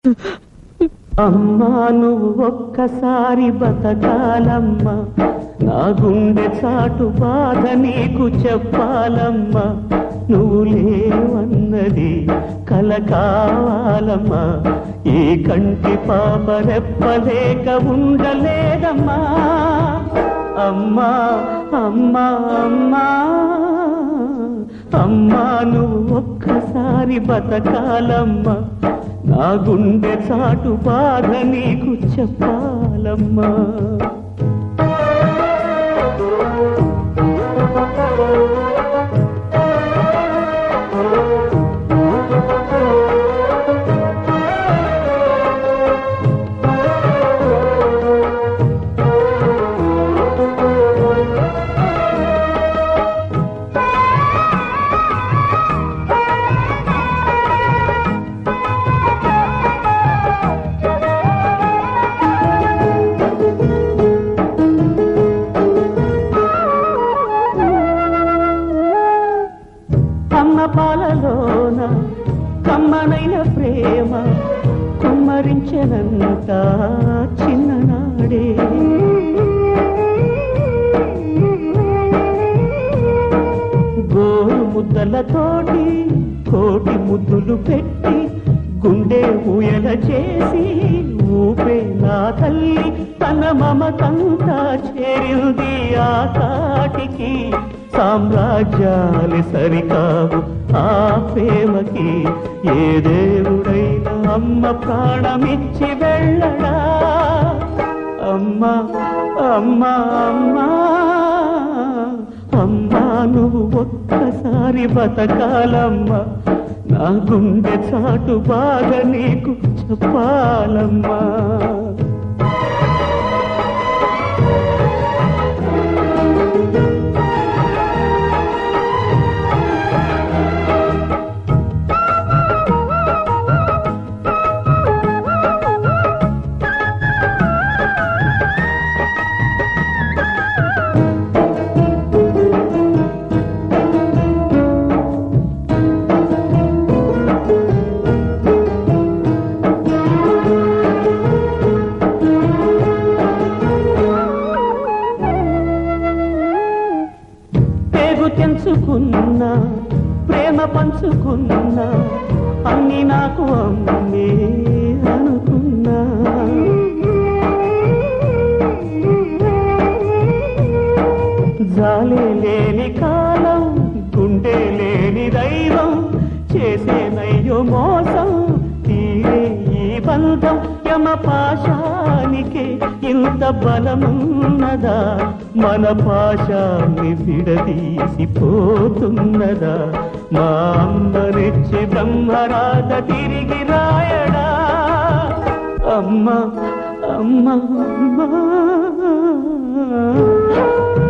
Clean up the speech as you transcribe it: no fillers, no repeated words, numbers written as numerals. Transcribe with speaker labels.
Speaker 1: అమ్మా నువ్వు ఒక్కసారి బతకాలమ్మా, నా గుండె చాటు బాధ నీకు చెప్పాలమ్మా. నువ్వు లేవన్నది కల కావాలమ్మా, ఈ కంటి పాప రెప్పలేక ఉండలేదమ్మా. అమ్మా అమ్మా అమ్మా అమ్మా నువ్వు ఒక్కసారి బతకాలమ్మా, నా గుండె చాటు బాధ నీకు చెప్పాలమ్మా. పాలలోన కమ్మనైన ప్రేమ కుమ్మరించనంత చిన్ననాడే, గోరు ముద్దలతోటి కోటి ముద్దులు పెట్టి గుండె ఊయల చేసి ఊపే నా తల్లి తన మమతంతా చేరింది ఆ కాటికి. సామ్రాజ్యాలు సరికావు ఆ ప్రేమకి, ఏ దేవుడైనా అమ్మ ప్రాణమిచ్చి వెళ్ళడా. అమ్మా అమ్మా అమ్మా అమ్మా నువ్వు ఒక్కసారి బతకాలమ్మా, నా గుండె చాటు బాధ నీకు చెప్పాలమ్మా. తెంచుకున్నా ప్రేమ పంచుకున్నా అన్ని నాకు అమ్మే అనుకున్నా. జాలే లేని కాలం గుండె లేని దైవం చేసేనయ్యో మోసం తీరే ఈ బంధం. యమ పాశానికి ఇంత బలమున్నదా, మన పాశాన్ని విడదీసిపోతున్నదా. మా అమ్మనిచ్చి బ్రహ్మరాధ తిరిగి రాయడా. అమ్మా అమ్మా అమ్మా